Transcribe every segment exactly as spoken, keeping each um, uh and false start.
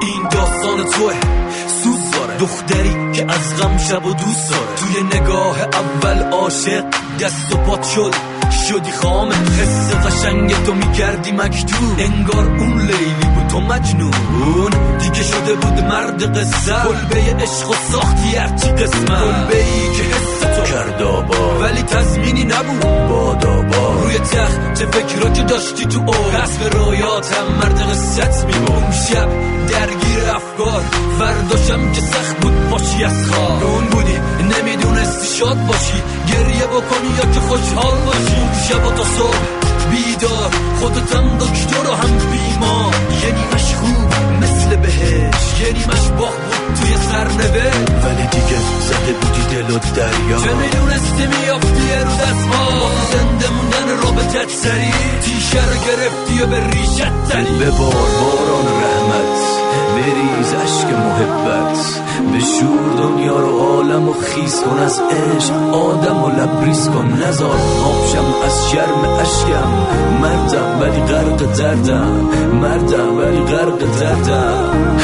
این داستان توه، سوز داره دختری که از غم شب و دوست داره. توی نگاه اول عاشق دست و پات شد، شدی خامه حس قشنگ تو میکردی مکتوب. انگار اون لیلی بود تو مجنون، دیگه شده بود مرد قصه. کلبه عشق و ساختی هرچی قسمت، کلبه ای که حس تو کرد آبا ولی تضمینی نبود بادابا. روی تخت چه فکرها که داشتی تو او، رسم رویاتم مرد قصت میبود. اون شب درگیر افکار، فرداشم که سخت بود باشی از خواب. اون بودی نمیدونستی شاد باشی، گریه بکنی یا که خوشحال باشی. اون شب تا صبح بیدار، خودتم دکتر و هم بیمار. یه نیمش خوب مثل بهش، یه نیمش باغ بود توی سرنوشت. ولی دیگه زده بودی دل و دریا، چه میدونستی میافتی رو دست ما. زنده موندن رابطت سری، تیشه رو گرفتی و به ریشت تری. ببار باران رحمت، بریز عشق محبت، به شور دنیا رو عالم و خیز کن. از عشق آدم و لبریز کن، نزار آبشم از شرم عشقم. مردم ولی غرق دردم، مردم ولی غرق دردم.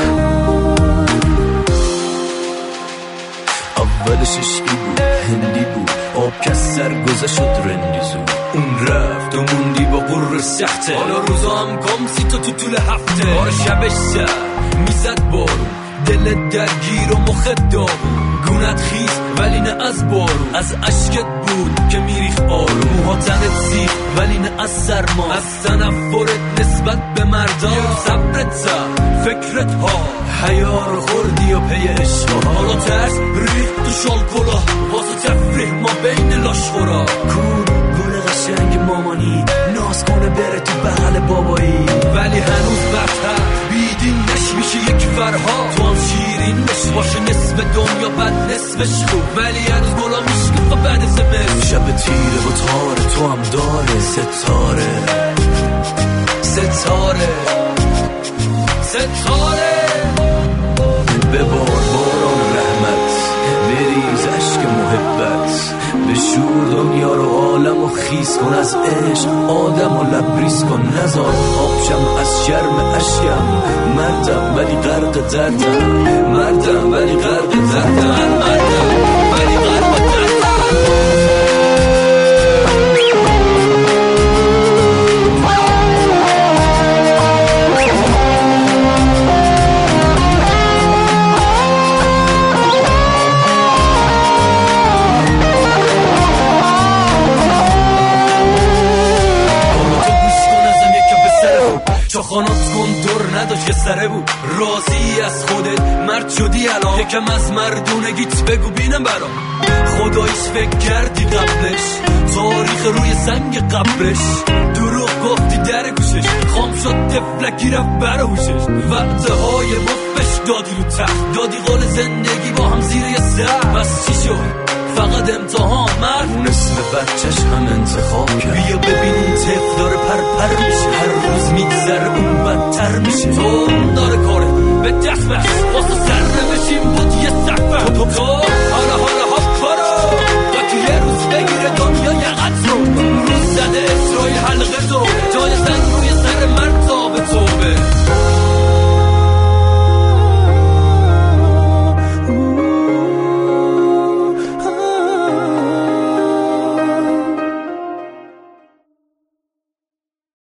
اولش عشقی بود، هندی بود، آب که سر گذشت شد رندی زود. اون رفت و موندی با قرر سخته، حالا روزا هم کم سی تا تو طول هفته. بار شبش سر میزد بارون، دل درگیر و مخت داغون. گونت خیز ولی نه از بارون، از عشقت بود که میریخ آروم. موها تنت سیخ ولی نه از سرما، از تنفرت نسبت به مردا. صبرت سر فکرت ها، حیا رو خوردی و پی عشقا. حالا ترس ریخت تو شال کلا، واسه تفریح ما بین لاش خورا. کور گل قشنگ مامانی، ناز کنه بره تو بغل بابایی. ولی هنوز بدتر بیدین نش میشه یک فرها. تو هم شیرین بشی باشه نصف دنیا بعد نصفش خوب، ولی هنوز گلا میشکه بعد زمست. شب تیره و تاره تو هم داره ستاره، ستاره ستاره. ببار باران رحمت، بریز عشق محبت، به شور دنیا رو عالم و خیز کن. از عشق آدم و لبریز کن، نزار آبشم از شرم عشقم. مردم ولی غرق دردم، مردم ولی غرق دردم، مردم ولی غرق دردم. چاخانات کنتور نداشت که سره بود، راضی از خودت مرد شدی الان. یکم از مردونگیت بگو بینم برام، خدایش فکر کردی قبلش، تاریخ روی سنگ قبرش. دروغ گفتی در گوشش، خام شد تفلکی رفت برهوشش. وقته های مفش دادی رو تخت، دادی قول زندگی با هم زیر یه سر. بس چی شد؟ فقط امتحان مرد اون اسم بچهش هم انتخاب کرد. بیا ببین اون طفل داره پر پر میشه، هر روز میگذره اون بدتر میشه. تو اون داره کاره به دست بست،